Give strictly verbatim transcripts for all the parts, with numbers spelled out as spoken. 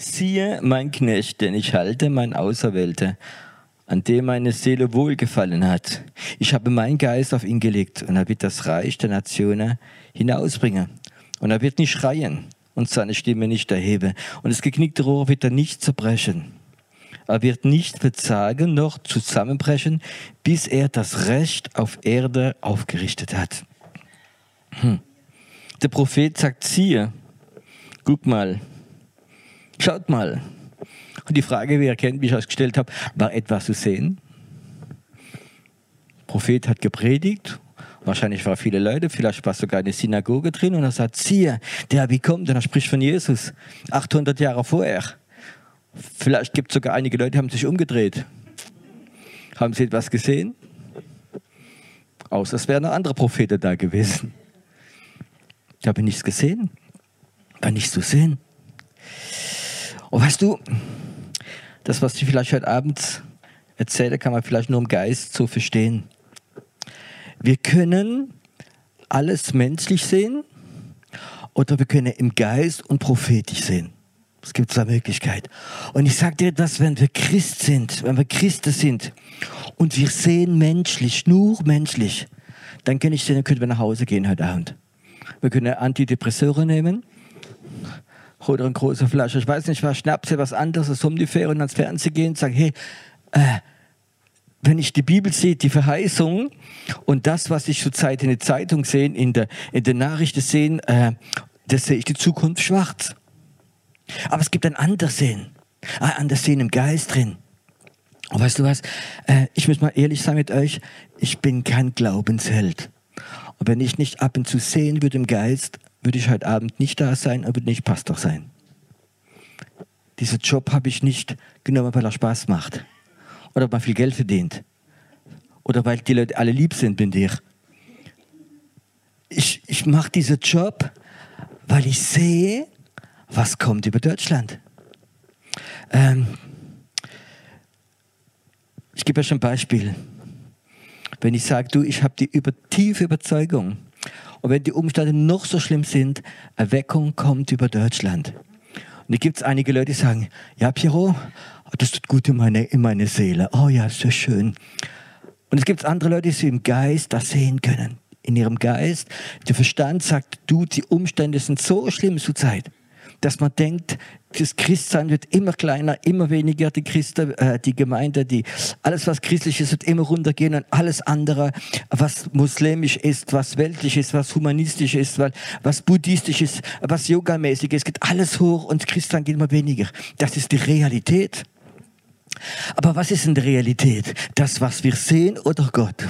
Siehe, mein Knecht, den ich halte, mein Auserwählter, an dem meine Seele wohlgefallen hat. Ich habe meinen Geist auf ihn gelegt und er wird das Reich der Nationen hinausbringen. Und er wird nicht schreien und seine Stimme nicht erheben. Und das geknickte Rohr wird er nicht zerbrechen. Er wird nicht verzagen noch zusammenbrechen, bis er das Recht auf Erde aufgerichtet hat. Hm. Der Prophet sagt, siehe, guck mal, schaut mal. Und die Frage, wie ihr kennt, wie ich es gestellt habe, war etwas zu sehen? Der Prophet hat gepredigt, wahrscheinlich waren viele Leute, vielleicht war sogar eine Synagoge drin und er sagt, siehe, der wie kommt, und er spricht von Jesus, achthundert Jahre vorher. Vielleicht gibt es sogar einige Leute, die haben sich umgedreht. Haben sie etwas gesehen? Außer es wären noch andere Propheten da gewesen. Ich habe nichts gesehen. War nichts zu sehen. Und weißt du, das, was ich vielleicht heute Abend erzähle, kann man vielleicht nur im Geist so verstehen. Wir können alles menschlich sehen oder wir können im Geist und prophetisch sehen. Es gibt zwei Möglichkeiten. Und ich sage dir das, wenn wir Christ sind, wenn wir Christen sind und wir sehen menschlich, nur menschlich, dann kann ich sehen, dann können wir nach Hause gehen heute Abend. Wir können Antidepressoren nehmen oder eine große Flasche, ich weiß nicht was, Schnaps, was anderes, so ungefähr, und ans Fernsehen gehen und sagen, hey, äh, wenn ich die Bibel sehe, die Verheißung und das, was ich zurzeit in der Zeitung sehe, in der, in der Nachrichten sehe, äh, das sehe ich die Zukunft schwarz. Aber es gibt ein anderes Sehen, ein anderes Sehen im Geist drin. Und weißt du was, äh, ich muss mal ehrlich sein mit euch, ich bin kein Glaubensheld. Und wenn ich nicht ab und zu sehen würde im Geist, würde ich heute Abend nicht da sein und würde nicht Pastor sein. Diesen Job habe ich nicht genommen, weil er Spaß macht. Oder weil man viel Geld verdient. Oder weil die Leute alle lieb sind mit dir. Ich, ich mache diesen Job, weil ich sehe, was kommt über Deutschland. Ähm, ich gebe euch ein Beispiel. Wenn ich sage, du, ich habe die über, tiefe Überzeugung, und wenn die Umstände noch so schlimm sind, Erweckung kommt über Deutschland. Und da gibt es einige Leute, die sagen, ja, Piero, das tut gut in meine, in meine Seele. Oh ja, ist so schön. Und es gibt andere Leute, die im Geist das sehen können. In ihrem Geist, der Verstand sagt, du, die Umstände sind so schlimm zurzeit, dass man denkt, das Christsein wird immer kleiner, immer weniger, die Christen, äh, die Gemeinde, die, alles was christlich ist, wird immer runtergehen und alles andere, was muslimisch ist, was weltlich ist, was humanistisch ist, was buddhistisch ist, was yogamäßig ist, geht alles hoch und das Christsein geht immer weniger. Das ist die Realität. Aber was ist in der Realität? Das, was wir sehen oder Gott?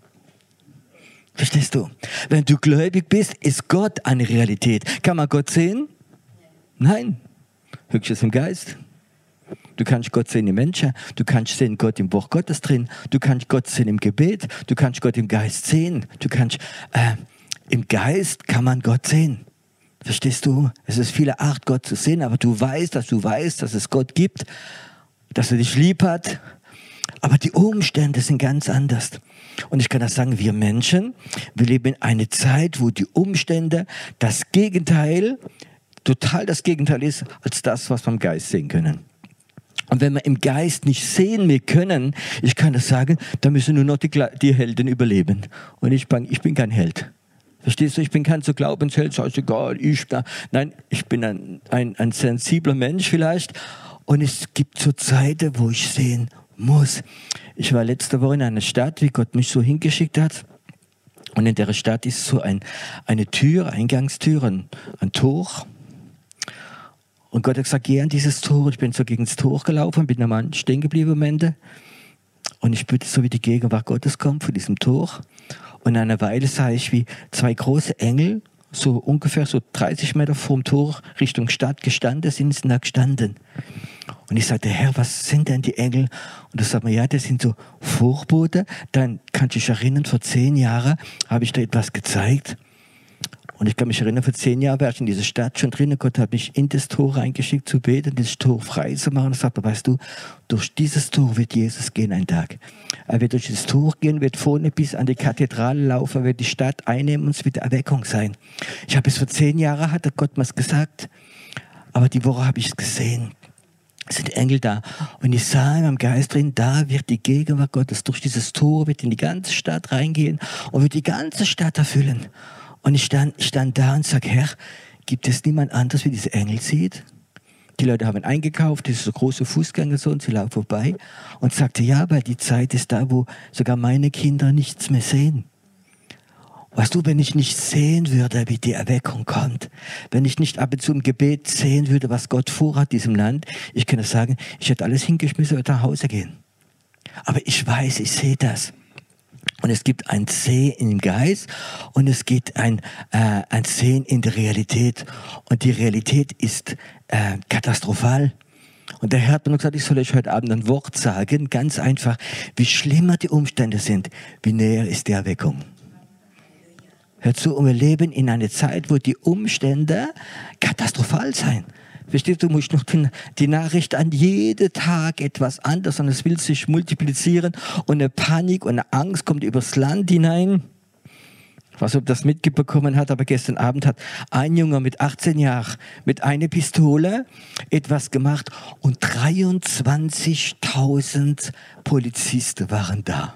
Verstehst du? Wenn du gläubig bist, ist Gott eine Realität. Kann man Gott sehen? Nein, höchstens im Geist. Du kannst Gott sehen im Menschen, du kannst sehen Gott im Wort Gottes drin, du kannst Gott sehen im Gebet, du kannst Gott im Geist sehen, du kannst, äh, im Geist kann man Gott sehen. Verstehst du? Es ist viele Art, Gott zu sehen, aber du weißt, dass du weißt, dass es Gott gibt, dass er dich lieb hat, aber die Umstände sind ganz anders. Und ich kann das sagen, wir Menschen, wir leben in einer Zeit, wo die Umstände das Gegenteil total das Gegenteil ist, als das, was wir im Geist sehen können. Und wenn wir im Geist nicht sehen mehr können, ich kann das sagen, dann müssen nur noch die, die Helden überleben. Und ich bin, ich bin kein Held. Verstehst du? Ich bin kein so Glaubensheld, so egal, ich da. Nein, ich bin ein, ein, ein sensibler Mensch vielleicht. Und es gibt so Zeiten, wo ich sehen muss. Ich war letzte Woche in einer Stadt, wie Gott mich so hingeschickt hat. Und in der Stadt ist so ein, eine Tür, Eingangstür, ein, ein Tor. Und Gott hat gesagt, geh an dieses Tor. Ich bin so gegen das Tor gelaufen, bin am Mann stehen geblieben am Ende. Und ich spürte so, wie die Gegenwart Gottes kommt von diesem Tor. Und nach einer Weile sah ich, wie zwei große Engel, so ungefähr so dreißig Meter vorm Tor Richtung Stadt gestanden sind, sind da gestanden. Und ich sagte, Herr, was sind denn die Engel? Und er sagt mir, ja, das sind so Vorbote. Dann kannst du dich erinnern, vor zehn Jahren habe ich da etwas gezeigt. Und ich kann mich erinnern, vor zehn Jahren war ich in dieser Stadt schon drin. Gott hat mich in das Tor reingeschickt zu beten, dieses Tor frei zu machen. Und er sagt, weißt du, durch dieses Tor wird Jesus gehen einen Tag. Er wird durch dieses Tor gehen, wird vorne bis an die Kathedrale laufen, wird die Stadt einnehmen und es wird Erweckung sein. Ich habe es vor zehn Jahren, hat Gott mir gesagt. aber die Woche habe ich es gesehen. Es sind Engel da. Und ich sah in meinem Geist drin, da wird die Gegenwart Gottes durch dieses Tor, wird in die ganze Stadt reingehen und wird die ganze Stadt erfüllen. Und ich stand, ich stand da und sage, Herr, gibt es niemand anderes, wie diese Engel sieht? Die Leute haben eingekauft, das ist so große Fußgängerzone, sie laufen vorbei und sagte, ja, weil die Zeit ist da, wo sogar meine Kinder nichts mehr sehen. Weißt du, wenn ich nicht sehen würde, wie die Erweckung kommt, wenn ich nicht ab und zu im Gebet sehen würde, was Gott vorhat in diesem Land, ich könnte sagen, ich hätte alles hingeschmissen und nach Hause gehen. Aber ich weiß, ich sehe das. Und es gibt ein Sehen im Geist und es gibt ein, äh, ein Sehen in der Realität. Und die Realität ist äh, katastrophal. Und der Herr hat mir gesagt, ich soll euch heute Abend ein Wort sagen, ganz einfach, wie schlimmer die Umstände sind, wie näher ist die Erweckung. Hör zu, und wir leben in einer Zeit, wo die Umstände katastrophal sind. Verstehst du, du musst noch die, die Nachricht an jeden Tag etwas anderes und es will sich multiplizieren und eine Panik und eine Angst kommt übers Land hinein. Ich weiß nicht, ob das mitbekommen hat, aber gestern Abend hat ein Junge mit achtzehn Jahren mit einer Pistole etwas gemacht und dreiundzwanzigtausend Polizisten waren da.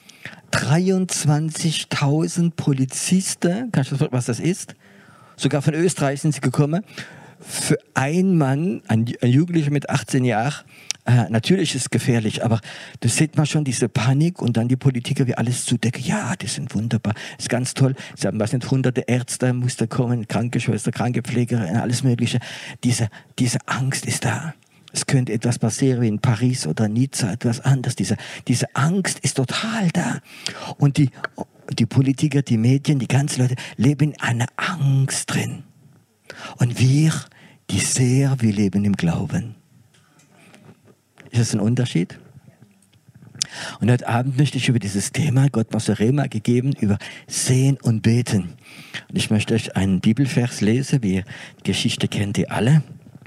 dreiundzwanzigtausend Polizisten, kannst du sagen, was das ist? Sogar von Österreich sind sie gekommen. Für einen Mann, ein, ein Jugendlicher mit achtzehn Jahren, äh, natürlich ist es gefährlich, aber da sieht man schon diese Panik und dann die Politiker, wie alles zudecken. Ja, die sind wunderbar, das ist ganz toll. Sie haben, was nicht, hunderte Ärzte, musste kommen, Krankenschwester, Krankenpfleger, alles Mögliche. Diese, diese Angst ist da. Es könnte etwas passieren wie in Paris oder Nizza, etwas anderes. Diese, diese Angst ist total da. Und die, die Politiker, die Medien, die ganzen Leute leben in einer Angst drin. Und wir, die Seher, wir leben im Glauben. Ist das ein Unterschied? Und heute Abend möchte ich über dieses Thema, Gott hat mir so Rema gegeben, über Sehen und Beten. Und ich möchte euch einen Bibelvers lesen, wie die Geschichte kennt ihr alle.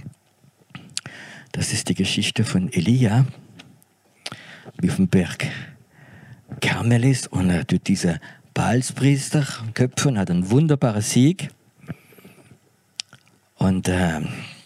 Das ist die Geschichte von Elia, wie auf dem Berg Karmel ist und er tut diese Baalspriester köpfen, hat einen wunderbaren Sieg. Und äh,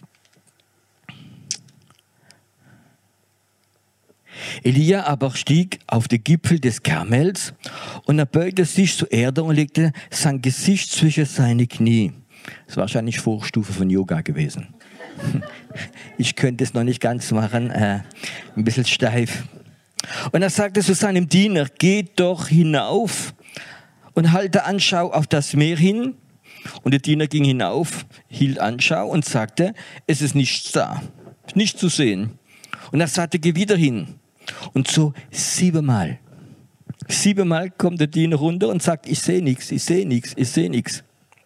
Elia aber stieg auf den Gipfel des Karmels und er beugte sich zur Erde und legte sein Gesicht zwischen seine Knie. Das ist wahrscheinlich Vorstufe von Yoga gewesen. Ich könnte es noch nicht ganz machen, äh, ein bisschen steif. Und er sagte zu seinem Diener, geht doch hinauf und halte Anschau auf das Meer hin. Und der Diener ging hinauf, hielt Anschau und sagte, es ist nichts da, nichts zu sehen. Und er sagte, geh wieder hin. Und so siebenmal. Siebenmal kommt der Diener runter und sagt, ich sehe nichts, ich sehe nichts, ich sehe nichts.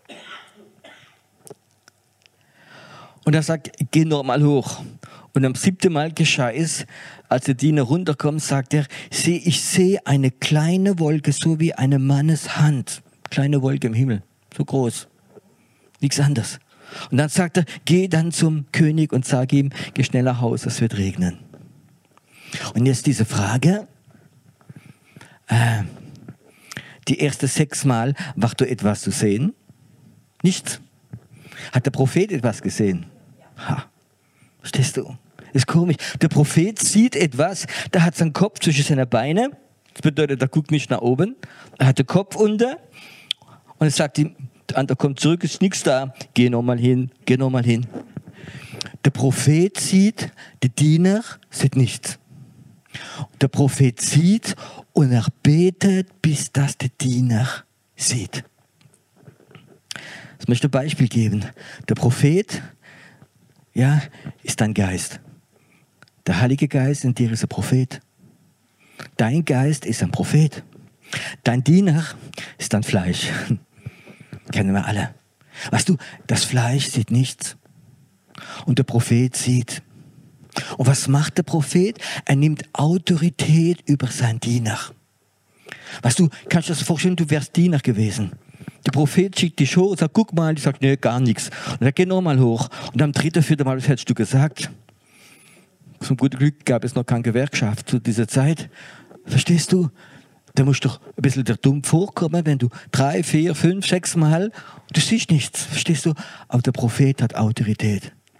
Und er sagt, geh nochmal hoch. Und am siebten Mal geschah es, als der Diener runterkommt, sagt er, seh, ich sehe eine kleine Wolke, so wie eine Mannes Hand. Kleine Wolke im Himmel, so groß. Nichts anderes. Und dann sagt er, geh dann zum König und sag ihm, geh schnell nach Hause, es wird regnen. Und jetzt diese Frage, äh, die ersten sechs Mal, war da etwas zu sehen? Nichts. Hat der Prophet etwas gesehen? Ha, verstehst du? Ist komisch. Der Prophet sieht etwas, der hat seinen Kopf zwischen seine Beine. Das bedeutet, er guckt nicht nach oben. Er hat den Kopf unter und er sagt ihm, der andere kommt zurück, ist nichts da. Geh nochmal hin, geh nochmal hin. Der Prophet sieht, der Diener sieht nichts. Der Prophet sieht und er betet, bis das der Diener sieht. Ich möchte ein Beispiel geben. Der Prophet, ja, ist dein Geist. Der Heilige Geist in dir ist ein Prophet. Dein Geist ist ein Prophet. Dein Diener ist dein Fleisch. Kennen wir alle. Weißt du, das Fleisch sieht nichts. Und der Prophet sieht. Und was macht der Prophet? Er nimmt Autorität über seinen Diener. Weißt du, kannst du dir das vorstellen, du wärst Diener gewesen. Der Prophet schickt dich hoch und sagt, guck mal, die sagt, nee, gar nichts. Und er geht nochmal hoch. Und am dritten, vierten Mal, was hättest du gesagt? Zum guten Glück gab es noch keine Gewerkschaft zu dieser Zeit. Verstehst du? Da musst du doch ein bisschen der dumm vorkommen, wenn du drei, vier, fünf, sechs Mal, du siehst nichts. Verstehst du? Aber der Prophet hat Autorität.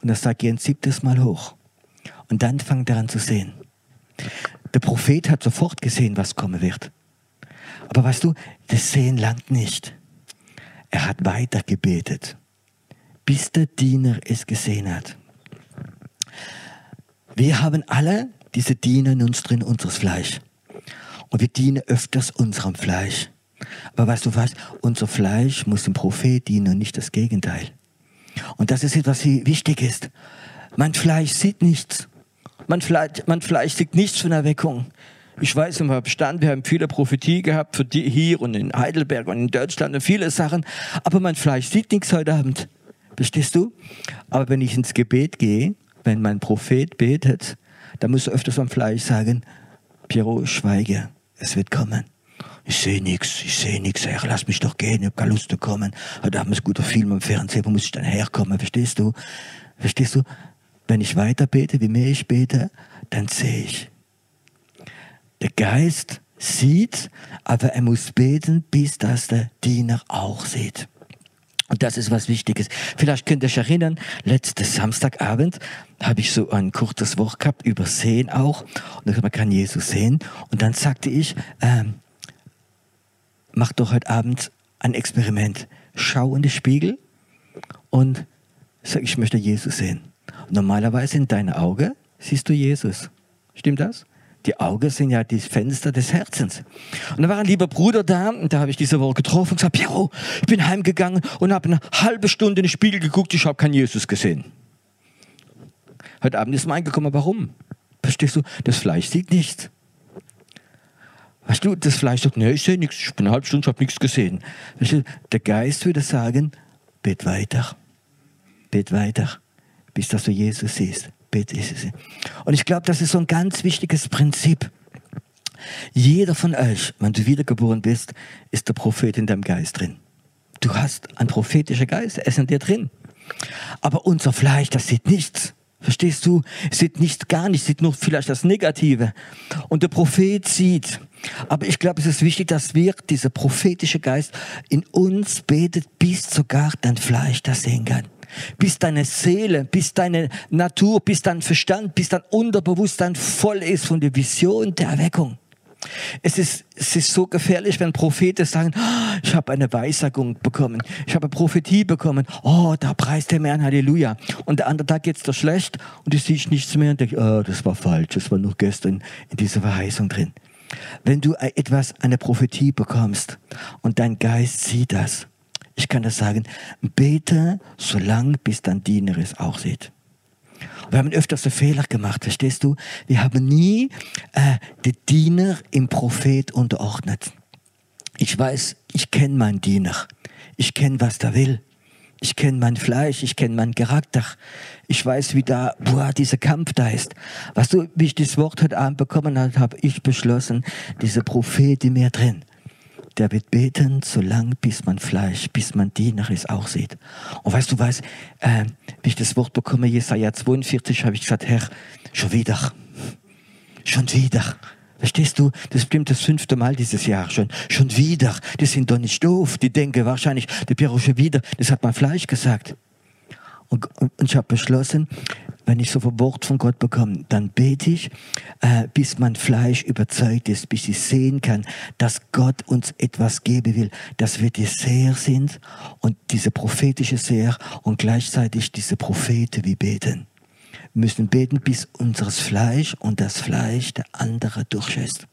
Und er sagt, geh ein siebtes Mal hoch. Und dann fängt er an zu sehen. Der Prophet hat sofort gesehen, was kommen wird. Aber weißt du, das Sehen langt nicht. Er hat weiter gebetet, bis der Diener es gesehen hat. Wir haben alle diese Diener in uns drin, unseres Fleisch. Und wir dienen öfters unserem Fleisch. Aber weißt du was? Unser Fleisch muss dem Prophet dienen und nicht das Gegenteil. Und das ist etwas, was wichtig ist. Mein Fleisch sieht nichts. Mein Fleisch, mein Fleisch sieht nichts von Erweckung. Ich weiß, im Bestand, wir haben viele Prophetie gehabt für die hier und in Heidelberg und in Deutschland und viele Sachen. Aber mein Fleisch sieht nichts heute Abend. Verstehst du? Aber wenn ich ins Gebet gehe, wenn mein Prophet betet, dann muss er öfters am Fleisch sagen, Piero, schweige, es wird kommen. Ich sehe nichts, ich sehe nichts, Herr, lass mich doch gehen, ich habe keine Lust zu kommen. Heute haben wir einen guten Film im Fernsehen, wo muss ich dann herkommen, verstehst du? Verstehst du? Wenn ich weiter bete, wie mehr ich bete, dann sehe ich. Der Geist sieht, aber er muss beten, bis das der Diener auch sieht. Und das ist was Wichtiges. Vielleicht könnt ihr euch erinnern, letzten Samstagabend habe ich so ein kurzes Wort gehabt, über Sehen auch. Und man kann Jesus sehen. Und dann sagte ich, ähm, mach doch heute Abend ein Experiment. Schau in den Spiegel und sag, ich möchte Jesus sehen. Und normalerweise in deinen Augen siehst du Jesus. Stimmt das? Die Augen sind ja die Fenster des Herzens. Und da war ein lieber Bruder da, und da habe ich diese Woche getroffen und gesagt, Piero, ich bin heimgegangen und habe eine halbe Stunde in den Spiegel geguckt, ich habe keinen Jesus gesehen. Heute Abend ist mir eingekommen, warum? Verstehst du? Das Fleisch sieht nichts. Weißt du, das Fleisch sagt, nee, ich sehe nichts, ich bin eine halbe Stunde, ich habe nichts gesehen. Weißt du, der Geist würde sagen, bet weiter, bet weiter, bis dass du Jesus siehst. Und ich glaube, das ist so ein ganz wichtiges Prinzip. Jeder von euch, wenn du wiedergeboren bist, ist der Prophet in deinem Geist drin. Du hast einen prophetischen Geist, er ist in dir drin. Aber unser Fleisch, das sieht nichts. Verstehst du? Es sieht nichts, gar nichts, sieht nur vielleicht das Negative. Und der Prophet sieht. Aber ich glaube, es ist wichtig, dass wir, dieser prophetische Geist, in uns betet, bis sogar dein Fleisch das sehen kann. Bis deine Seele, bis deine Natur, bis dein Verstand, bis dein Unterbewusstsein voll ist von der Vision der Erweckung. Es ist, es ist so gefährlich, wenn Propheten sagen, oh, ich habe eine Weissagung bekommen, ich habe eine Prophetie bekommen, oh, da preist der Herrn, Halleluja. Und der andere Tag geht es dir schlecht und du siehst nichts mehr und denkst, oh, das war falsch, das war noch gestern in dieser Verheißung drin. Wenn du etwas, eine Prophetie bekommst und dein Geist sieht das, ich kann das sagen, bete so lange, bis dein Diener es auch sieht. Wir haben öfters so Fehler gemacht, verstehst du? Wir haben nie äh, den Diener im Prophet unterordnet. Ich weiß, ich kenne meinen Diener. Ich kenne, was der will. Ich kenne mein Fleisch, ich kenne meinen Charakter. Ich weiß, wie da, boah, dieser Kampf da ist. Weißt du, wie ich das Wort heute Abend bekommen habe, habe ich beschlossen, dieser Prophet in mir drin, der wird beten, so lang, bis man Fleisch, bis man Diener es auch sieht. Und weißt du was, äh, wie ich das Wort bekomme, Jesaja zweiundvierzig, habe ich gesagt, Herr, schon wieder, schon wieder. Verstehst du, das ist bestimmt das fünfte Mal dieses Jahr schon, schon wieder. Die sind doch nicht doof, die denken wahrscheinlich, der Piero schon wieder, das hat mein Fleisch gesagt. Und, und, und ich habe beschlossen, wenn ich so ein Wort von Gott bekomme, dann bete ich, äh, bis mein Fleisch überzeugt ist, bis ich sehen kann, dass Gott uns etwas geben will, dass wir die Seher sind und diese prophetische Seher und gleichzeitig diese Propheten wie beten. Wir müssen beten, bis unseres Fleisch und das Fleisch der andere durchschießt.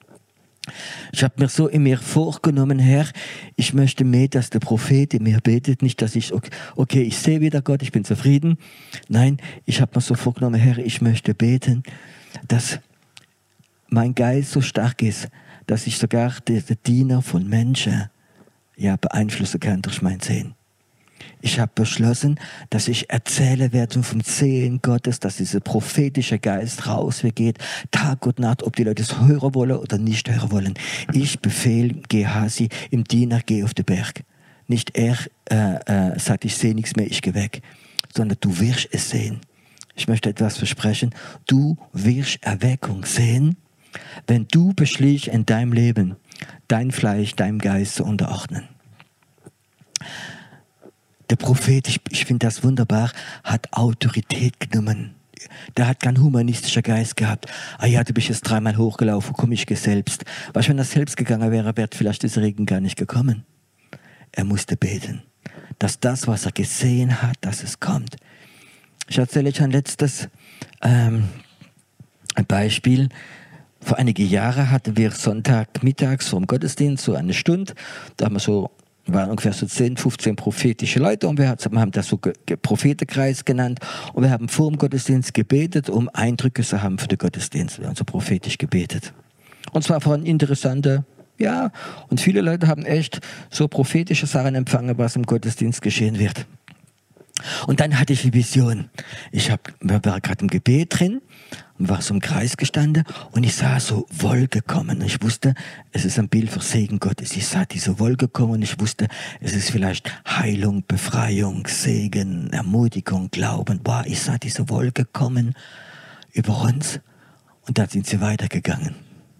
Ich habe mir so in mir vorgenommen, Herr, ich möchte mehr, dass der Prophet in mir betet, nicht, dass ich, okay, okay ich sehe wieder Gott, ich bin zufrieden. Nein, ich habe mir so vorgenommen, Herr, ich möchte beten, dass mein Geist so stark ist, dass ich sogar den Diener von Menschen ja, beeinflussen kann durch mein Sehen. Ich habe beschlossen, dass ich erzähle werde vom Sehen Gottes, dass dieser prophetische Geist rausgeht, Tag und Nacht, ob die Leute es hören wollen oder nicht hören wollen. Ich befehle Gehazi, im Diener, geh auf den Berg. Nicht er äh, äh, sagt, ich sehe nichts mehr, ich gehe weg, sondern du wirst es sehen. Ich möchte etwas versprechen. Du wirst Erweckung sehen, wenn du beschließt in deinem Leben, dein Fleisch, deinem Geist zu unterordnen. Der Prophet, ich, ich finde das wunderbar, hat Autorität genommen. Der hat keinen humanistischen Geist gehabt. Ah ja, du bist jetzt dreimal hochgelaufen, komm, ich gehe selbst. Weißt du, wenn er selbst gegangen wäre, wäre vielleicht dieser Regen gar nicht gekommen. Er musste beten, dass das, was er gesehen hat, dass es kommt. Ich erzähle euch ein letztes ähm, ein Beispiel. Vor einigen Jahren hatten wir Sonntagmittags vor dem Gottesdienst so eine Stunde. Da haben wir so, waren ungefähr so zehn, fünfzehn prophetische Leute und wir haben das so Prophetenkreis genannt. Und wir haben vor dem Gottesdienst gebetet, um Eindrücke zu haben für den Gottesdienst. Wir haben so prophetisch gebetet. Und zwar von interessanten, ja, und viele Leute haben echt so prophetische Sachen empfangen, was im Gottesdienst geschehen wird. Und dann hatte ich die Vision. Ich hab, war gerade im Gebet drin und war so im Kreis gestanden und ich sah so Wolke kommen. Und ich wusste, es ist ein Bild für Segen Gottes. Ich sah diese Wolke kommen und ich wusste, es ist vielleicht Heilung, Befreiung, Segen, Ermutigung, Glauben. Boah, ich sah diese Wolke kommen über uns und dann sind sie weitergegangen.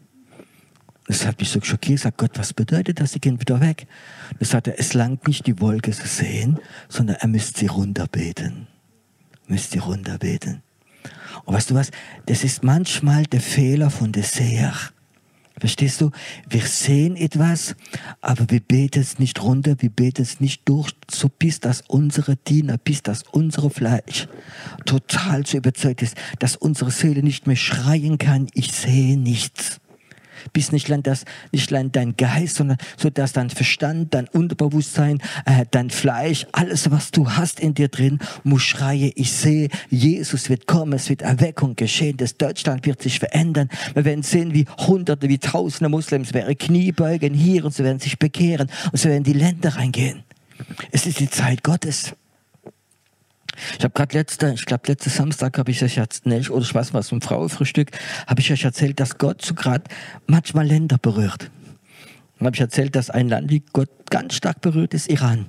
Das hat mich so schockiert. Ich sagte, Gott, was bedeutet das? Sie gehen wieder weg. Das sagte, es langt nicht, die Wolke zu sehen, sondern er müsste sie runterbeten. Müsste sie runterbeten. Und weißt du was? Das ist manchmal der Fehler von der Seher. Verstehst du? Wir sehen etwas, aber wir beten es nicht runter, wir beten es nicht durch, so bis das unsere Diener, bis das unsere Fleisch total so überzeugt ist, dass unsere Seele nicht mehr schreien kann, ich sehe nichts. Bis nicht allein, das, nicht allein dein Geist, sondern so dass dein Verstand, dein Unterbewusstsein, äh, dein Fleisch, alles, was du hast in dir drin, muss schreien, ich sehe, Jesus wird kommen, es wird Erweckung geschehen, das Deutschland wird sich verändern. Wir werden sehen, wie Hunderte, wie Tausende Muslims ihre Knie beugen hier und sie werden sich bekehren und sie werden in die Länder reingehen. Es ist die Zeit Gottes. Ich habe gerade letzte, ich glaube letzten Samstag habe ich euch jetzt nicht, oder ich weiß was, zum Frauenfrühstück, habe ich euch erzählt, dass Gott so gerade manchmal Länder berührt. Dann habe ich erzählt, dass ein Land, wie Gott ganz stark berührt, ist Iran.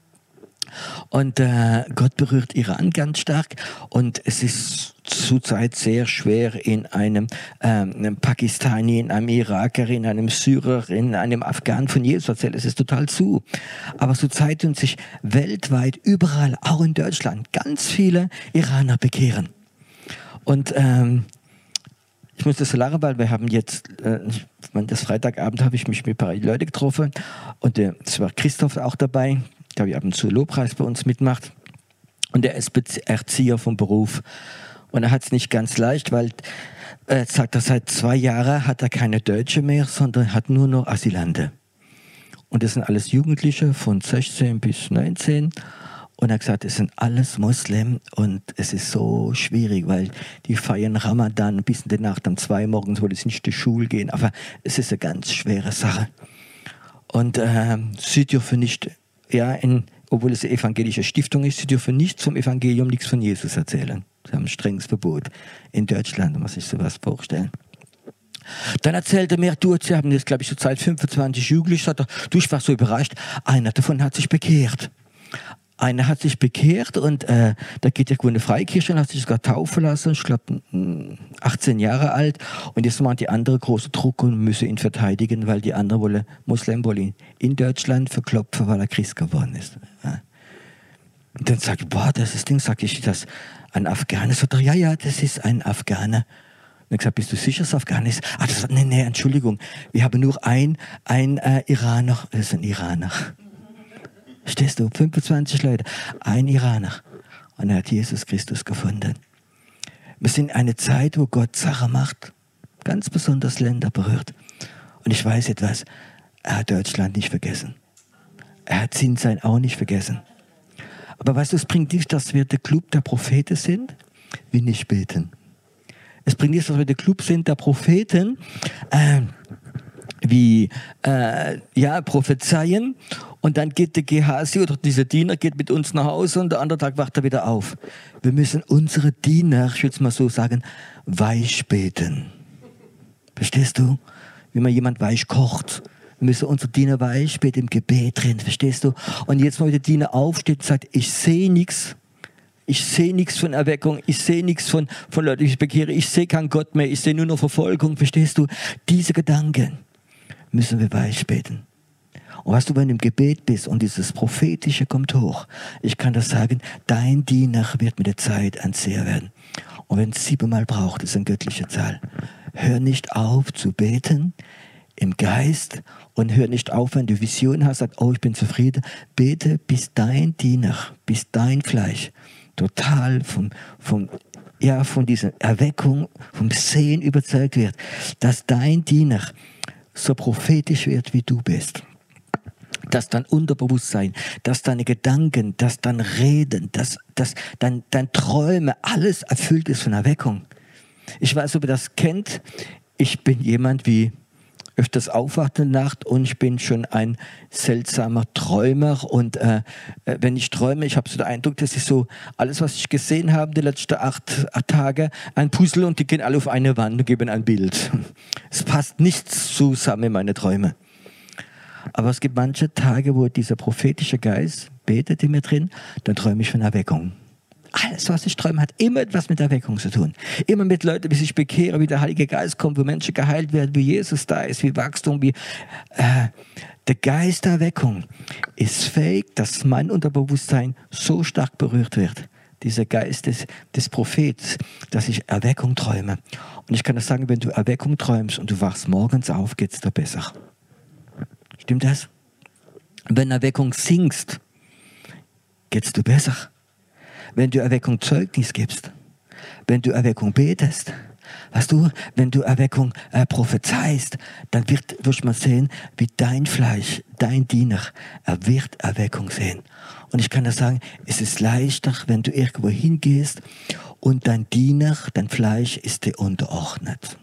Und äh, Gott berührt Iran ganz stark und es ist zurzeit sehr schwer in einem, ähm, einem Pakistani, in einem Iraker, in einem Syrer, in einem Afghan von Jesus erzählt. Es ist total zu. Aber zurzeit tun sich weltweit, überall, auch in Deutschland, ganz viele Iraner bekehren. Und ähm, ich muss das so lachen, weil wir haben jetzt, äh, das Freitagabend habe ich mich mit ein paar Leuten getroffen und äh, es war Christoph auch dabei, der ab und zu Lobpreis bei uns mitmacht. Und er ist Erzieher vom Beruf. Und er hat es nicht ganz leicht, weil er sagt, er seit zwei Jahren hat er keine Deutsche mehr, sondern hat nur noch Asylanten. Und das sind alles Jugendliche von sechzehn bis neunzehn. Und er hat gesagt, es sind alles Muslim und es ist so schwierig, weil die feiern Ramadan bis in die Nacht um zwei morgens, wollen sie nicht zur Schule gehen. Aber es ist eine ganz schwere Sache. Und äh, sie dürfen nicht, ja, in, obwohl es eine evangelische Stiftung ist, sie dürfen nicht zum Evangelium nichts von Jesus erzählen. Sie haben ein strenges Verbot. In Deutschland muss ich sowas vorstellen. Dann erzählte er mir, du, sie haben jetzt, glaube ich, zur Zeit fünfundzwanzig Jugendliche, sagt er, du, ich war so überrascht, einer davon hat sich bekehrt. Einer hat sich bekehrt und äh, da geht ja eine Freikirche und hat sich sogar taufen lassen, ich glaube achtzehn Jahre alt. Und jetzt macht die andere große Druck und müsse ihn verteidigen, weil die andere wolle, Muslim wolle ihn in Deutschland verklopfen, weil er Christ geworden ist. Ja. Und dann sagt er, boah, das ist das Ding, sag ich, das ein Afghaner? Sagt er, ja, ja, das ist ein Afghaner. Und ich gesagt, bist du sicher, dass es Afghaner ist? Ah, das sagt, nee, nee, Entschuldigung, wir haben nur ein, ein äh, Iraner, das ist ein Iraner. Verstehst du? fünfundzwanzig Leute, ein Iraner. Und er hat Jesus Christus gefunden. Wir sind in einer Zeit, wo Gott Sachen macht, ganz besonders Länder berührt. Und ich weiß etwas, er hat Deutschland nicht vergessen. Er hat Zinssein auch nicht vergessen. Aber weißt du, es bringt nicht, dass wir der Club der Propheten sind, wie nicht beten. Es bringt nicht, dass wir der Club sind der Propheten, äh, wie äh, ja, prophezeien und dann geht der Gehasi oder dieser Diener geht mit uns nach Hause und der andere Tag wacht er wieder auf. Wir müssen unsere Diener, ich würde es mal so sagen, weich beten. Verstehst du? Wie man jemand weich kocht. Wir müssen unsere Diener weich beten im Gebet drin, verstehst du? Und jetzt mal der Diener aufsteht und sagt, ich sehe nichts. Ich sehe nichts von Erweckung, ich sehe nichts von, von Leuten, die ich bekehre, ich sehe keinen Gott mehr, ich sehe nur noch Verfolgung, verstehst du? Diese Gedanken müssen wir weich beten. Und weißt du, wenn du im Gebet bist und dieses Prophetische kommt hoch, ich kann das sagen, dein Diener wird mit der Zeit ein Seher werden. Und wenn es siebenmal braucht, ist eine göttliche Zahl. Hör nicht auf zu beten im Geist und hör nicht auf, wenn du Vision hast, sag, oh, ich bin zufrieden. Bete, bis dein Diener, bis dein Fleisch total vom, vom, ja, von dieser Erweckung, vom Sehen überzeugt wird, dass dein Diener so prophetisch wird, wie du bist. Dass dein Unterbewusstsein, dass deine Gedanken, dass dein Reden, dass, dass dein, dein Träume, alles erfüllt ist von Erweckung. Ich weiß, ob ihr das kennt. Ich bin jemand wie öfters aufwacht in der Nacht und ich bin schon ein seltsamer Träumer und äh, wenn ich träume, ich habe so den Eindruck, dass ich so alles, was ich gesehen habe die letzten acht, acht Tage, ein Puzzle und die gehen alle auf eine Wand und geben ein Bild. Es passt nichts zusammen in meine Träume. Aber es gibt manche Tage, wo dieser prophetische Geist betet in mir drin, dann träume ich von Erweckung. Alles, was ich träume, hat immer etwas mit Erweckung zu tun. Immer mit Leuten, wie sich bekehren, wie der Heilige Geist kommt, wo Menschen geheilt werden, wie Jesus da ist, wie Wachstum, wie äh, der Geist der Erweckung ist fähig, dass mein Unterbewusstsein so stark berührt wird. Dieser Geist des, des Prophets, dass ich Erweckung träume. Und ich kann das sagen, wenn du Erweckung träumst und du wachst morgens auf, geht es dir besser. Stimmt das? Wenn Erweckung singst, geht es dir besser. Wenn du Erweckung Zeugnis gibst, wenn du Erweckung betest, weißt du, wenn du Erweckung äh, prophezeist, dann wird, wirst man sehen, wie dein Fleisch, dein Diener, er wird Erweckung sehen. Und ich kann dir sagen, es ist leichter, wenn du irgendwo hingehst und dein Diener, dein Fleisch ist dir unterordnet.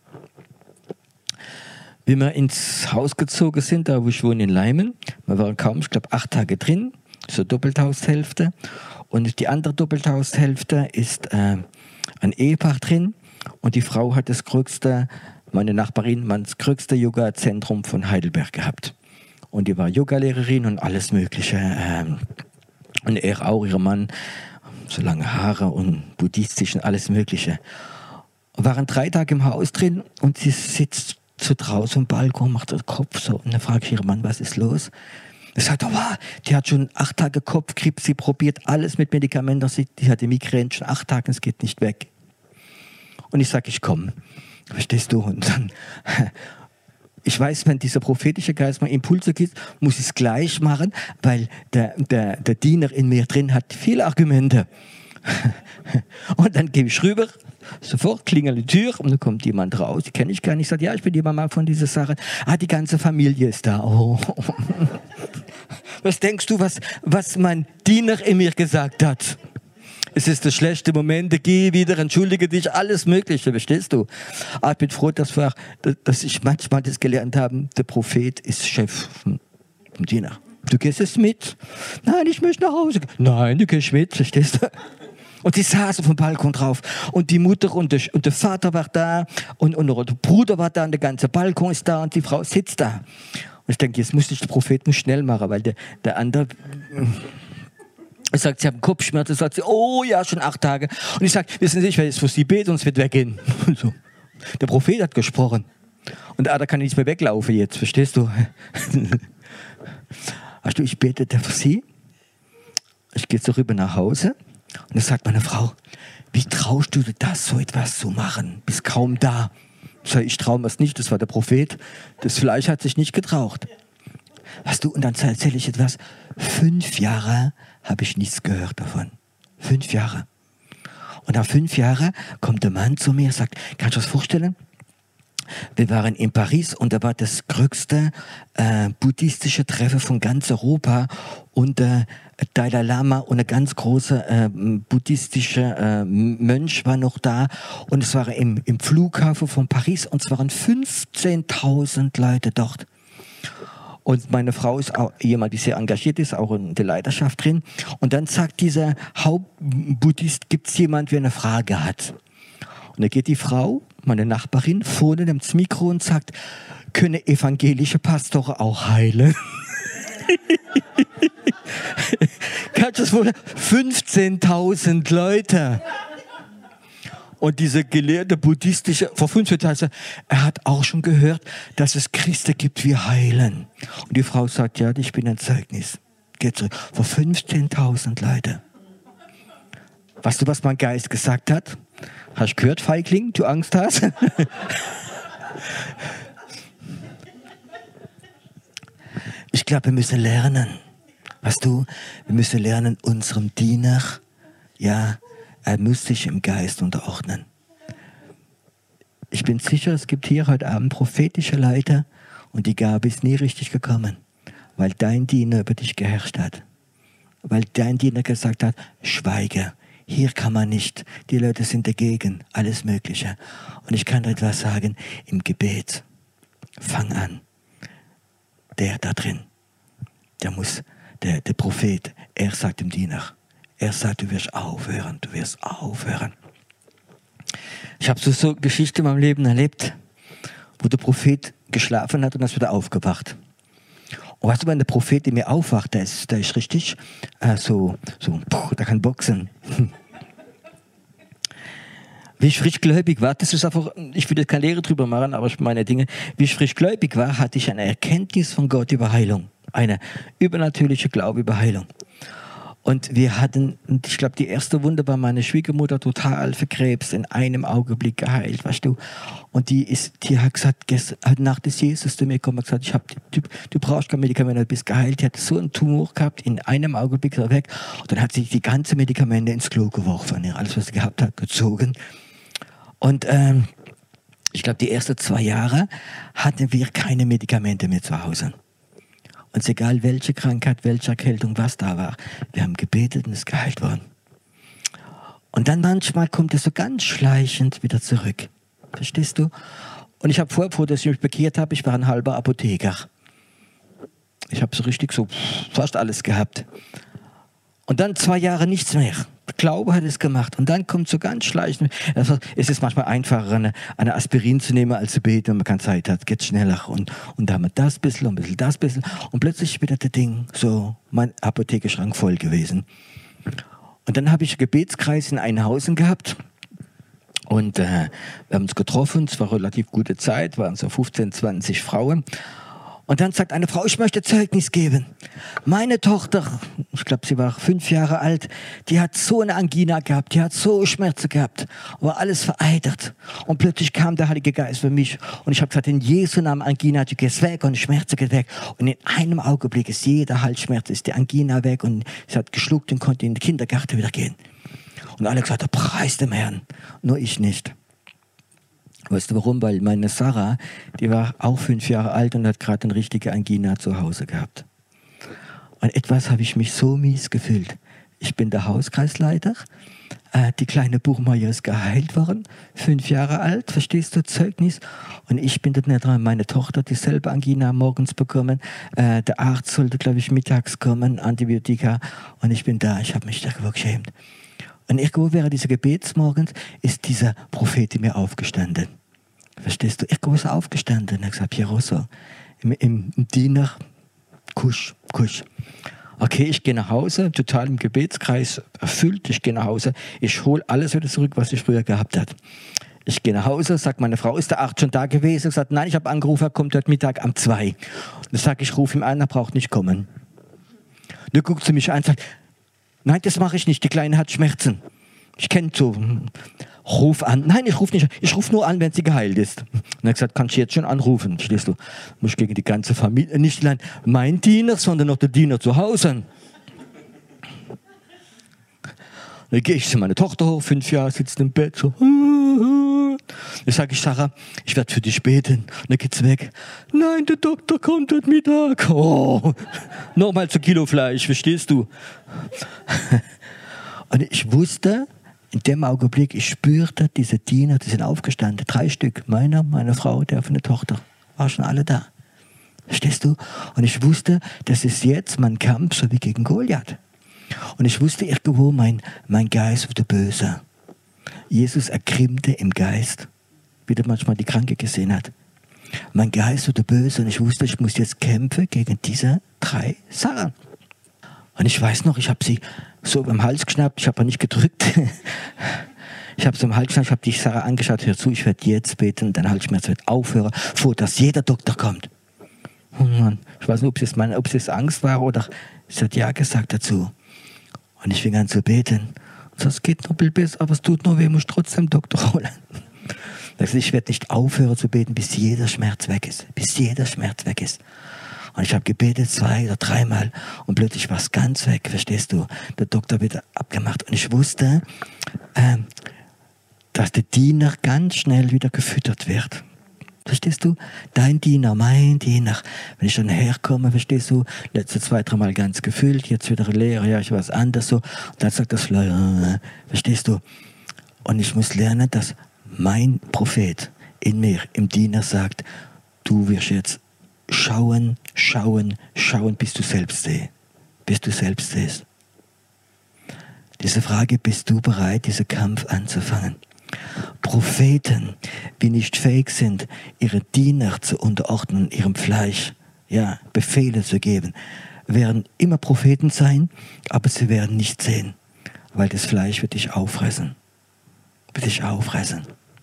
Wie wir ins Haus gezogen sind, da wo ich wohne in Leimen, wir waren kaum, ich glaube, acht Tage drin, so Doppelthaushälfte. Und die andere Doppelthaushälfte ist äh, ein Ehepaar drin. Und die Frau hat das größte, meine Nachbarin, das größte Yoga-Zentrum von Heidelberg gehabt. Und die war Yogalehrerin und alles Mögliche. Ähm, und er auch, ihr Mann, so lange Haare und buddhistisch und alles Mögliche. Und waren drei Tage im Haus drin und sie sitzt so draußen am Balkon, macht den Kopf so. Und dann frage ich ihren Mann, was ist los? Er sagt, oh, wow, die hat schon acht Tage Kopfkrebs, sie probiert alles mit Medikamenten, die hat die Migräne schon acht Tage, es geht nicht weg. Und ich sage, ich komme, verstehst du? Und dann, ich weiß, wenn dieser prophetische Geist mal Impulse gibt, muss ich es gleich machen, weil der, der, der Diener in mir drin hat viele Argumente. Und dann gehe ich rüber, sofort klingelt die Tür und dann kommt jemand raus, die kenne ich gar nicht. Ich sage, ja, ich bin die Mama von dieser Sache. Ah, die ganze Familie ist da. Oh. Was denkst du, was, was mein Diener in mir gesagt hat? Es ist der schlechte Moment, geh wieder, entschuldige dich, alles Mögliche, verstehst du? Aber ich bin froh, dass, wir, dass ich manchmal das gelernt habe, der Prophet ist Chef vom Diener. Du gehst jetzt mit? Nein, ich möchte nach Hause. Nein, du gehst mit, verstehst du? Und die saßen vom Balkon drauf. Und die Mutter und der, und der Vater war da. Und, und der Bruder war da. Und der ganze Balkon ist da. Und die Frau sitzt da. Und ich denke, jetzt muss ich den Propheten schnell machen. Weil der, der andere er sagt, sie haben Kopfschmerzen. Sagt sie, oh ja, schon acht Tage. Und ich sage, wissen Sie, ich werde jetzt für Sie beten und es wird weggehen. So. Der Prophet hat gesprochen. Und der andere kann nicht mehr weglaufen jetzt. Verstehst du? Weißt du, ich betete für Sie. Ich gehe so rüber nach Hause. Und dann sagt meine Frau, wie traust du dir das, so etwas zu machen? Bist kaum da. Ich sage, ich traue mir es nicht, das war der Prophet. Das Fleisch hat sich nicht getraut. Weißt du, und dann erzähle ich etwas. Fünf Jahre habe ich nichts gehört davon. Fünf Jahre. Und nach fünf Jahren kommt der Mann zu mir und sagt, kannst du dir das vorstellen? Wir waren in Paris und da war das größte äh, buddhistische Treffen von ganz Europa und äh, Dalai Lama und ein ganz großer äh, buddhistischer äh, Mönch war noch da und es war im, im Flughafen von Paris und es waren fünfzehntausend Leute dort. Und meine Frau ist auch jemand, die sehr engagiert ist, auch in der Leiterschaft drin. Und dann sagt dieser Hauptbuddhist, gibt es jemand, der eine Frage hat? Und da geht die Frau, meine Nachbarin, vorne nimmt das Mikro und sagt, können evangelische Pastoren auch heilen? Kannst du das wohl? fünfzehntausend Leute. Und dieser gelehrte buddhistische, vor fünfundvierzig Jahren, er hat auch schon gehört, dass es Christen gibt, die heilen. Und die Frau sagt, ja, ich bin ein Zeugnis. Geht zurück. Vor fünfzehntausend Leute. Weißt du, was mein Geist gesagt hat? Hast du gehört, Feigling, du Angst hast? Ich glaube, wir müssen lernen. Weißt du, wir müssen lernen, unserem Diener, ja, er muss sich im Geist unterordnen. Ich bin sicher, es gibt hier heute Abend prophetische Leiter und die Gabe ist nie richtig gekommen, weil dein Diener über dich geherrscht hat. Weil dein Diener gesagt hat, schweige, hier kann man nicht, die Leute sind dagegen, alles Mögliche. Und ich kann dir etwas sagen, im Gebet, fang an, der da drin, der muss, der, der Prophet, er sagt dem Diener, er sagt, du wirst aufhören, du wirst aufhören. Ich habe so, so Geschichte in meinem Leben erlebt, wo der Prophet geschlafen hat und ist wieder aufgewacht. Und weißt du, wenn der Prophet in mir aufwacht, der ist, der ist richtig äh, so, so, puh, der kann boxen. Wie ich frisch gläubig war, das ist einfach, ich will jetzt keine Lehre drüber machen, aber ich meine Dinge, wie ich frisch gläubig war, hatte ich eine Erkenntnis von Gott über Heilung. Eine übernatürliche Glaube über Heilung. Und wir hatten, ich glaube, die erste Wunde war meine Schwiegermutter total verkrebst, in einem Augenblick geheilt, weißt du. Und die ist, die hat gesagt, gestern, heute Nacht ist Jesus zu mir gekommen und gesagt, ich hab, du, du brauchst kein Medikament, du bist geheilt. Die hat so einen Tumor gehabt, in einem Augenblick weg. Und dann hat sie die ganzen Medikamente ins Klo geworfen, alles, was sie gehabt hat, gezogen. Und ähm, ich glaube, die ersten zwei Jahre hatten wir keine Medikamente mehr zu Hause. Und es ist egal, welche Krankheit, welche Erkältung, was da war. Wir haben gebetet und es ist geheilt worden. Und dann manchmal kommt es so ganz schleichend wieder zurück. Verstehst du? Und ich habe vorher, bevor ich mich bekehrt habe, ich war ein halber Apotheker. Ich habe so richtig so fast alles gehabt. Und dann zwei Jahre nichts mehr. Der Glaube hat es gemacht. Und dann kommt so ganz schleichend. Also es ist manchmal einfacher, eine, eine Aspirin zu nehmen, als zu beten, wenn man keine Zeit hat. Geht schneller. Und, und da haben wir das bisschen und ein bisschen das bisschen. Und plötzlich wird das Ding so, mein Apothekerschrank voll gewesen. Und dann habe ich einen Gebetskreis in Einhausen gehabt. Und äh, wir haben uns getroffen. Es war eine relativ gute Zeit. Waren so fünfzehn, zwanzig Frauen. Und dann sagt eine Frau, ich möchte Zeugnis geben. Meine Tochter, ich glaube, sie war fünf Jahre alt, die hat so eine Angina gehabt, die hat so Schmerzen gehabt, war alles vereitert. Und plötzlich kam der Heilige Geist für mich und ich habe gesagt, in Jesu Namen, Angina, du gehst weg und die Schmerzen geht weg. Und in einem Augenblick ist jeder Halsschmerz, ist die Angina weg und sie hat geschluckt und konnte in den Kindergarten wieder gehen. Und alle gesagt, preis dem Herrn, nur ich nicht. Weißt du warum? Weil meine Sarah, die war auch fünf Jahre alt und hat gerade eine richtige Angina zu Hause gehabt. Und etwas habe ich mich so mies gefühlt. Ich bin der Hauskreisleiter, äh, die kleine Buchmeier ist geheilt worden, fünf Jahre alt, verstehst du, Zeugnis. Und ich bin dort nicht dran, meine Tochter dieselbe Angina morgens bekommen. Äh, der Arzt sollte, glaube ich, mittags kommen, Antibiotika. Und ich bin da, ich habe mich darüber geschämt. Und irgendwo während dieser Gebetsmorgens ist dieser Prophet in mir aufgestanden. Verstehst du? Irgendwo ist er aufgestanden. Er hat gesagt, Piero, so, im, im, im Diener, kusch, kusch. Okay, ich gehe nach Hause, total im Gebetskreis erfüllt. Ich gehe nach Hause, ich hole alles wieder zurück, was ich früher gehabt habe. Ich gehe nach Hause, sagt meine Frau, ist der Arzt schon da gewesen? Ich sage, nein, ich habe angerufen, er kommt heute Mittag um zwei. Dann sage ich, ich rufe ihn an, er braucht nicht kommen. Dann guckt sie mich an und sagt, nein, das mache ich nicht, die Kleine hat Schmerzen. Ich kenne so, ruf an. Nein, ich rufe nicht an, ich rufe nur an, wenn sie geheilt ist. Und er hat gesagt, kannst du jetzt schon anrufen, verstehst du? Muss ich gegen die ganze Familie, nicht allein mein Diener, sondern auch der Diener zu Hause. Dann gehe ich zu meiner Tochter hoch, fünf Jahre, sitzt im Bett, so. Dann sage ich, Sarah, ich werde für dich beten. Und dann geht's weg. Nein, der Doktor kommt heute Mittag. Oh, nochmal zu Kilo Fleisch, verstehst du? Und ich wusste, in dem Augenblick, ich spürte, diese Diener, die sind aufgestanden, drei Stück, meiner, meine Frau, der von der Tochter, waren schon alle da. Verstehst du? Und ich wusste, das ist jetzt mein Kampf, so wie gegen Goliath. Und ich wusste irgendwo, mein, mein Geist wurde böse. Jesus ergrimmte im Geist, wie er manchmal die Kranke gesehen hat. Mein Geist wurde böse und ich wusste, ich muss jetzt kämpfen gegen diese drei Sachen. Und ich weiß noch, ich habe sie so beim Hals geschnappt, ich habe nicht gedrückt. Ich habe so im Halsschmerz, ich habe die Sarah angeschaut, hör zu, ich werde jetzt beten, dein Halsschmerz wird aufhören, vor dass jeder Doktor kommt. Und dann, ich weiß nicht, ob es, jetzt meine, ob es jetzt Angst war oder sie hat ja gesagt dazu. Und ich fing an zu beten. Und so, es geht noch ein bisschen besser, aber es tut noch weh, ich muss trotzdem Doktor holen. Ich werde nicht aufhören zu beten, bis jeder Schmerz weg ist. Bis jeder Schmerz weg ist. Und ich habe gebetet zwei oder dreimal und plötzlich war es ganz weg, verstehst du? Der Doktor wird abgemacht. Und ich wusste, äh, dass der Diener ganz schnell wieder gefüttert wird. Verstehst du? Dein Diener, mein Diener. Wenn ich schon herkomme, verstehst du, letzte zwei, dreimal ganz gefüllt, jetzt wieder leer, ja, ich weiß anders so. Und dann sagt das Fleisch, verstehst du? Und ich muss lernen, dass mein Prophet in mir, im Diener sagt, du wirst jetzt schauen, schauen, schauen, bis du selbst siehst. Bis du selbst siehst. Diese Frage, bist du bereit, diesen Kampf anzufangen? Propheten, die nicht fähig sind, ihre Diener zu unterordnen, ihrem Fleisch, ja, Befehle zu geben, werden immer Propheten sein, aber sie werden nicht sehen, weil das Fleisch wird dich auffressen. Wird dich auffressen.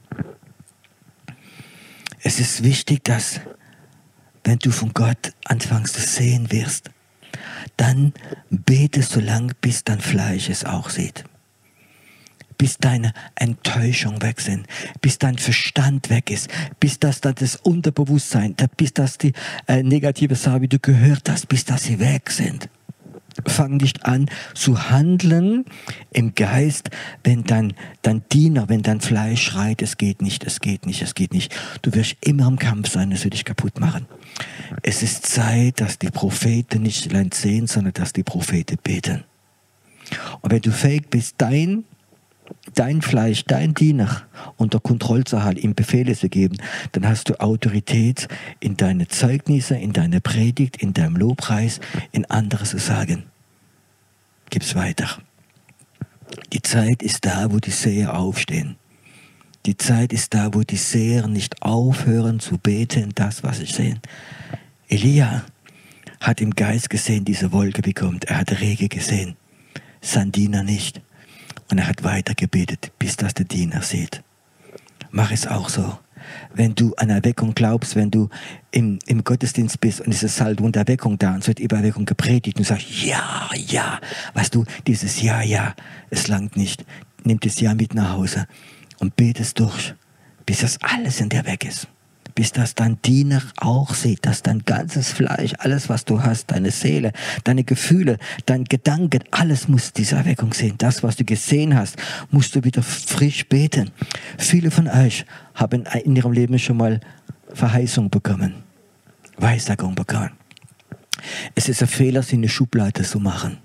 Es ist wichtig, dass, wenn du von Gott anfängst zu sehen wirst, dann bete so lange, bis dein Fleisch es auch sieht. Bis deine Enttäuschung weg sind, bis dein Verstand weg ist, bis das, das Unterbewusstsein, bis das die äh, negative Sache, wie du gehört hast, bis das sie weg sind. Fang nicht an zu handeln im Geist, wenn dein, dein Diener, wenn dein Fleisch schreit, es geht nicht, es geht nicht, es geht nicht. Du wirst immer im Kampf sein, es wird dich kaputt machen. Es ist Zeit, dass die Propheten nicht allein sehen, sondern dass die Propheten beten. Und wenn du fähig bist, dein dein Fleisch, dein Diener unter Kontrolle zu halten, ihm Befehle zu geben, dann hast du Autorität in deine Zeugnisse, in deine Predigt, in deinem Lobpreis, in anderes zu sagen. Gib's weiter. Die Zeit ist da, wo die Seher aufstehen. Die Zeit ist da, wo die Seher nicht aufhören zu beten, das, was sie sehen. Elia hat im Geist gesehen, diese Wolke bekommt. Er hat Regen gesehen. Sein Diener nicht. Und er hat weiter gebetet, bis das der Diener sieht. Mach es auch so. Wenn du an Erweckung glaubst, wenn du im, im Gottesdienst bist und es ist Salbung der Erweckung da und es wird über Erweckung gepredigt und du sagst, ja, ja, weißt du, dieses Ja, ja, es langt nicht. Nimm das Ja mit nach Hause und bete es durch, bis das alles in dir weg ist. Bis das dein Diener auch sieht, dass dein ganzes Fleisch, alles was du hast, deine Seele, deine Gefühle, dein Gedanken, alles muss diese Erweckung sehen. Das, was du gesehen hast, musst du wieder frisch beten. Viele von euch haben in ihrem Leben schon mal Verheißung bekommen, Weissagung bekommen. Es ist ein Fehler, sie in eine Schublade zu machen.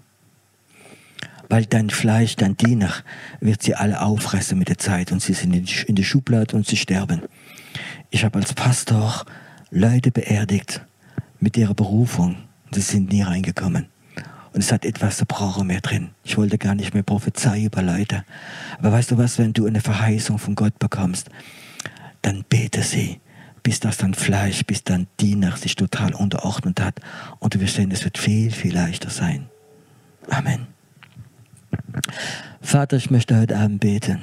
Weil dein Fleisch, dein Diener, wird sie alle auffressen mit der Zeit und sie sind in der Schublade und sie sterben. Ich habe als Pastor Leute beerdigt mit ihrer Berufung. Sie sind nie reingekommen. Und es hat etwas Zerbrochen mehr drin. Ich wollte gar nicht mehr prophezeien über Leute. Aber weißt du was, wenn du eine Verheißung von Gott bekommst, dann bete sie, bis das dein Fleisch, bis dein Diener sich total unterordnet hat. Und du wirst sehen, es wird viel, viel leichter sein. Amen. Vater, ich möchte heute Abend beten,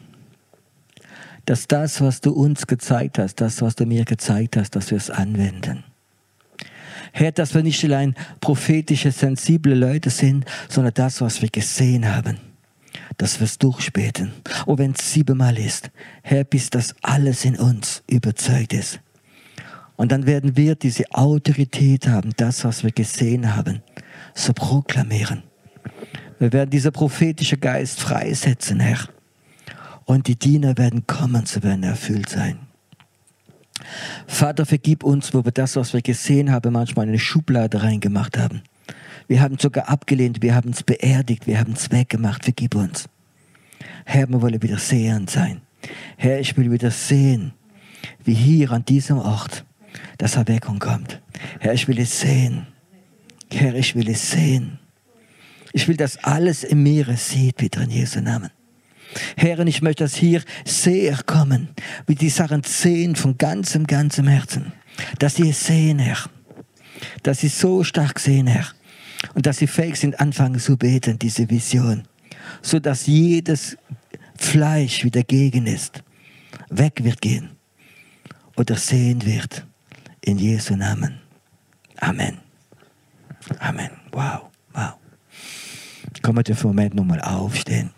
dass das, was du uns gezeigt hast, das, was du mir gezeigt hast, dass wir es anwenden. Herr, dass wir nicht allein prophetische, sensible Leute sind, sondern das, was wir gesehen haben, dass wir es durchbeten. Und wenn es siebenmal ist, Herr, bis das alles in uns überzeugt ist. Und dann werden wir diese Autorität haben, das, was wir gesehen haben, zu proklamieren. Wir werden diesen prophetischen Geist freisetzen, Herr. Und die Diener werden kommen, sie werden erfüllt sein. Vater, vergib uns, wo wir das, was wir gesehen haben, manchmal in eine Schublade reingemacht haben. Wir haben es sogar abgelehnt, wir haben es beerdigt, wir haben es weggemacht. Vergib uns. Herr, wir wollen wieder sehend sein. Herr, ich will wieder sehen, wie hier an diesem Ort das Erweckung kommt. Herr, ich will es sehen. Herr, ich will es sehen. Ich will, dass alles im Meere sieht, wieder in Jesu Namen. Herr, ich möchte, dass hier Seher kommen, wie die Sachen sehen von ganzem, ganzem Herzen. Dass sie es sehen, Herr. Dass sie so stark sehen, Herr. Und dass sie fähig sind, anfangen zu beten, diese Vision. So dass jedes Fleisch wieder gegen ist, weg wird gehen oder sehend wird. In Jesu Namen. Amen. Amen. Wow, wow. Können wir für einen Moment nochmal aufstehen.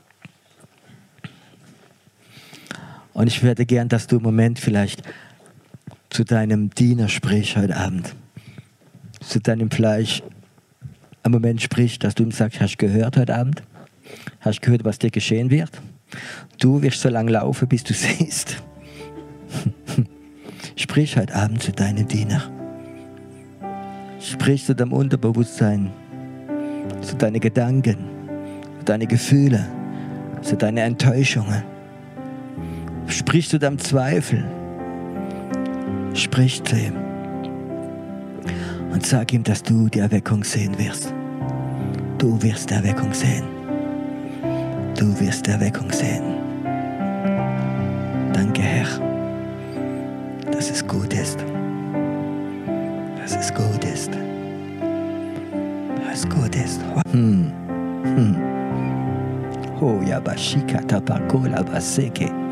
Und ich werde gern, dass du im Moment vielleicht zu deinem Diener sprichst heute Abend. Zu deinem Fleisch einen Moment sprichst, dass du ihm sagst, hast du gehört heute Abend? Hast du gehört, was dir geschehen wird? Du wirst so lange laufen, bis du siehst. Sprich heute Abend zu deinem Diener. Sprich zu deinem Unterbewusstsein, zu deinen Gedanken, zu deinen Gefühlen, zu deinen Enttäuschungen. Sprich zu deinem Zweifel. Sprich zu ihm. Und sag ihm, dass du die Erweckung sehen wirst. Du wirst die Erweckung sehen. Du wirst die Erweckung sehen. Danke, Herr, dass es gut ist. Dass es gut ist. Dass es gut ist. Hm. Hm. Oh, ja, Bashika, Tapakola, Baseke.